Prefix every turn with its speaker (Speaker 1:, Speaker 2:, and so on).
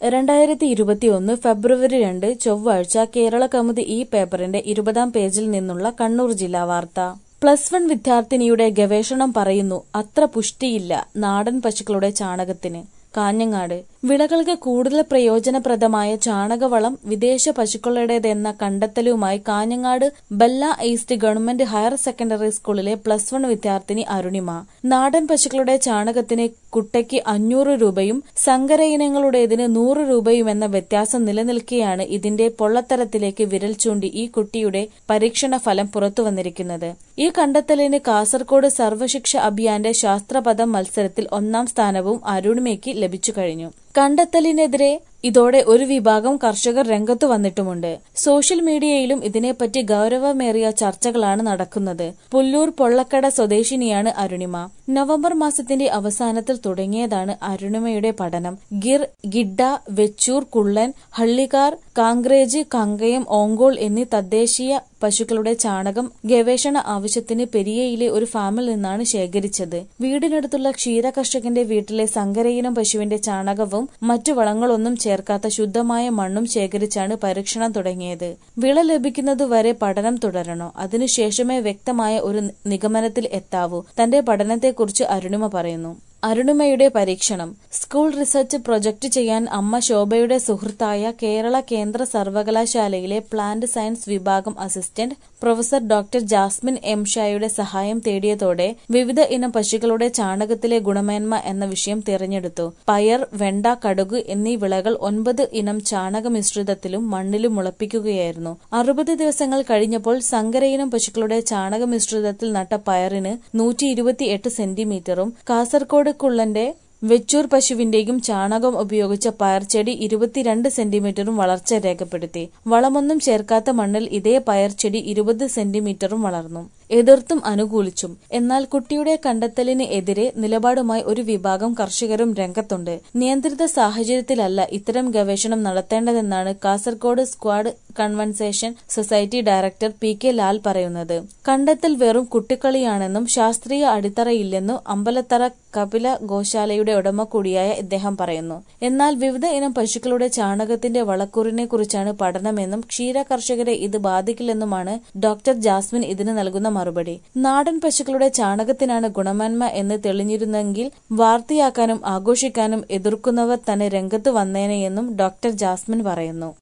Speaker 1: 2021 ഫെബ്രുവരി 2 ചൊവ്വാഴ്ച കേരളകൗമുദി ഈ പേപ്പറിന്റെ 20-ാം പേജിൽ നിന്നുള്ള കണ്ണൂർ ജില്ലാ വാർത്ത. +1 വിദ്യാർത്ഥിനിയുടെ ഗവേഷണം പറയുന്നു അത്ര പുഷ്ടിയില്ല നാടൻ പശുക്കളുടെ ചാണകത്തിന്. കാഞ്ഞങ്ങാട് വിളകൾക്ക് കൂടുതൽ പ്രയോജനപ്രദമായ ചാണകവളം വിദേശ പശുക്കളുടേതെന്ന കണ്ടെത്തലുമായി Kanhangad Bella east government higher secondary സ്കൂളിലെ +1 വിദ്യാർത്ഥിനി അരുണിമ. നാടൻ പശുക്കളുടെ ചാണകത്തിന് കുട്ടയ്ക്ക് 500 രൂപയും സങ്കര ഇനങ്ങളുടേതിന് 100 രൂപയുമെന്ന വ്യത്യാസം നിലനിൽക്കെയാണ് ഇതിന്റെ പൊള്ളത്തരത്തിലേക്ക് വിരൽ ചൂണ്ടി ഈ കുട്ടിയുടെ പരീക്ഷണ ഫലം പുറത്തുവന്നിരിക്കുന്നത്. ഈ കണ്ടെത്തലിന് കാസർകോട് സർവശിക്ഷ അഭിയാന്റെ ശാസ്ത്രപഥം മത്സരത്തിൽ 1-ാം സ്ഥാനവും അരുണിമയ്ക്ക് ലഭിച്ചു കഴിഞ്ഞു. കണ്ടെത്തലിനെതിരെ ഇതോടെ ഒരു വിഭാഗം കർഷകർ രംഗത്തു വന്നിട്ടുമുണ്ട്. സോഷ്യൽ മീഡിയയിലും ഇതിനെപ്പറ്റി ഗൌരവമേറിയ ചർച്ചകളാണ് നടക്കുന്നത്. പുല്ലൂർ പൊള്ളക്കട സ്വദേശിനിയാണ് അരുണിമ. നവംബർ മാസത്തിന്റെ അവസാനത്തിൽ തുടങ്ങിയതാണ് അരുണിമയുടെ പഠനം. ഗിർ, ഗിഡ്ഡ, വെച്ചൂർ, കുള്ളൻ, ഹള്ളിക്കാർ, കാങ്ക്രേജ്, കങ്കയം, ഓങ്കോൾ എന്നീ തദ്ദേശീയ പശുക്കളുടെ ചാണകം ഗവേഷണ ആവശ്യത്തിന് പെരിയയിലെ ഒരു ഫാമിൽ നിന്നാണ് ശേഖരിച്ചത്. വീടിനടുത്തുള്ള ക്ഷീര കർഷകന്റെ വീട്ടിലെ സങ്കരയിനം പശുവിന്റെ ചാണകവും മറ്റു വളങ്ങളൊന്നും ചേർക്കാത്ത ശുദ്ധമായ മണ്ണും ശേഖരിച്ചാണ് പരീക്ഷണം തുടങ്ങിയത്. വിള ലഭിക്കുന്നതുവരെ പഠനം തുടരണോ? അതിനുശേഷമേ വ്യക്തമായ ഒരു നിഗമനത്തിൽ എത്താവൂ. തന്റെ പഠനത്തെക്കുറിച്ച് അരുണിമ പറയുന്നു. അരുണിമയുടെ പരീക്ഷണം. സ്കൂൾ റിസർച്ച് പ്രൊജക്ട് ചെയ്യാൻ അമ്മ ശോഭയുടെ സുഹൃത്തായ കേരള കേന്ദ്ര സർവകലാശാലയിലെ പ്ലാന്റ് സയൻസ് വിഭാഗം assistant professor doctor Jasmin M ഷായുടെ സഹായം തേടിയതോടെ വിവിധ ഇനം പശുക്കളുടെ ചാണകത്തിലെ ഗുണമേന്മ എന്ന വിഷയം തിരഞ്ഞെടുത്തു. പയർ, വെണ്ട, കടുക് എന്നീ വിളകൾ 9 ഇനം ചാണക മിശ്രിതത്തിലും മണ്ണിലും മുളപ്പിക്കുകയായിരുന്നു. 60 ദിവസങ്ങൾ കഴിഞ്ഞപ്പോൾ സങ്കരയിനം പശുക്കളുടെ ചാണക മിശ്രിതത്തിൽ നട്ട പയറിന് 128 സെന്റിമീറ്ററും കാസർകോട് കുള്ളന്റെ വെച്ചൂർ പശുവിന്റെയും ചാണകം ഉപയോഗിച്ച പയർച്ചെടി 22 സെന്റിമീറ്ററും വളർച്ച രേഖപ്പെടുത്തി. വളമൊന്നും ചേർക്കാത്ത മണ്ണിൽ ഇതേ പയർച്ചെടി 20 സെന്റിമീറ്ററും വളർന്നു. എതിർത്തും അനുകൂലിച്ചും. എന്നാൽ കുട്ടിയുടെ കണ്ടെത്തലിന് എതിരെ നിലപാടുമായി ഒരു വിഭാഗം കർഷകരും രംഗത്തുണ്ട്. നിയന്ത്രിത സാഹചര്യത്തിലല്ല ഇത്തരം ഗവേഷണം നടത്തേണ്ടതെന്നാണ് Kasaragod squad conservation society director PK Lal പറയുന്നത്. കണ്ടെത്തൽ വെറും കുട്ടിക്കളിയാണെന്നും ശാസ്ത്രീയ അടിത്തറയില്ലെന്നും അമ്പലത്തറ കപില ഗോശാലയുടെ ഉടമ കൂടിയായ ഇദ്ദേഹം പറയുന്നു. എന്നാൽ വിവിധ ഇനം പശുക്കളുടെ ചാണകത്തിന്റെ വളക്കൂറിനെ കുറിച്ചാണ് പഠനമെന്നും ക്ഷീര കർഷകരെ ഇത് ബാധിക്കില്ലെന്നുമാണ് ഡോക്ടർ ജാസ്മിൻ ഇതിന് നൽകുന്ന മറുപടി. നാടൻ പശുക്കളുടെ ചാണകത്തിനാണ് ഗുണമേന്മ എന്ന് തെളിഞ്ഞിരുന്നെങ്കിൽ വാർത്തയാക്കാനും ആഘോഷിക്കാനും എതിർക്കുന്നവർ തന്നെ രംഗത്ത് വന്നേനെയെന്നും ഡോക്ടർ ജാസ്മിൻ പറയുന്നു.